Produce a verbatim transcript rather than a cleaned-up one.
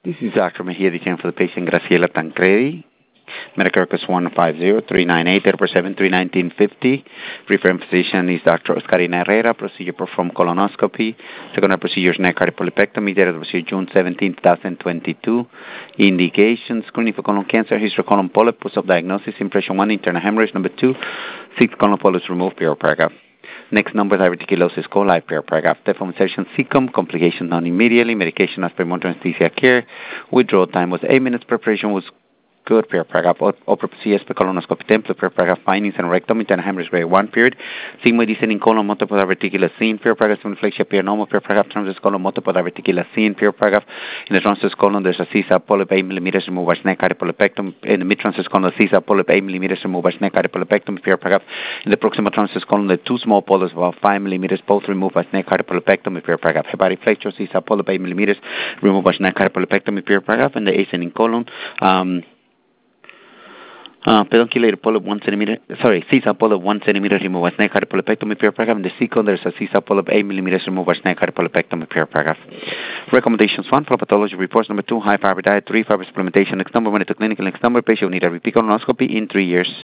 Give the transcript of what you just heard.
This is Doctor Mejia detained for the patient Graciela Tancredi. Medicare request one five zero three nine eight eight seven three one nine five zero. Referring physician is Doctor Oscarina Herrera. Procedure performed colonoscopy. Secondary procedure is neck polypectomy. Date of the procedure June seventeenth, twenty twenty-two. Indications: screening for colon cancer, history colon polyp, post-op diagnosis, impression one, internal hemorrhage. Number two, six colon polyps removed, pure paragraph. Next number, diverticulosis coli, pure paragraph. Deform insertion cecum, complication done immediately. Medication as per monitoring anesthesia care. Withdrawal time was eight minutes. Preparation was good, pure paragraph. Opropsy per colonoscopy template, pure paragraph. Findings and rectum, internal hemorrhage grade one period. Sigmoid descending colon, multiple diverticular scene, pure paragraph. Inflection appear normal, pure paragraph. Transverse colon, multiple diverticular scene, pure paragraph. In the transverse colon, there's a C S A polyp, eight millimeters, removed by snake polypectomy. In the mid-transverse colon, the C S A polyp, eight millimeters, removed by snake polypectomy, pure paragraph. In the proximal transverse colon, the two small polyps, about five millimeters, both removed by snake polypectomy, pure paragraph. Hepatic flexure, C S A polyp, eight millimeters, removed by snake polypectomy, pure paragraph. In the ascending colon, um, Uh, pedunculated polyp one centimeter, sorry, C S A polyp one centimeter removed by snake polypectomy, pure paragraph. In the second, there's a C S A polyp eight millimeters removed by snake polypectomy, pure paragraph. Recommendations: one, for pathology reports. Number two, high fiber diet. Three, fiber supplementation. Next number, when it's a clinical. Next number, patient will need a repeat colonoscopy in three years.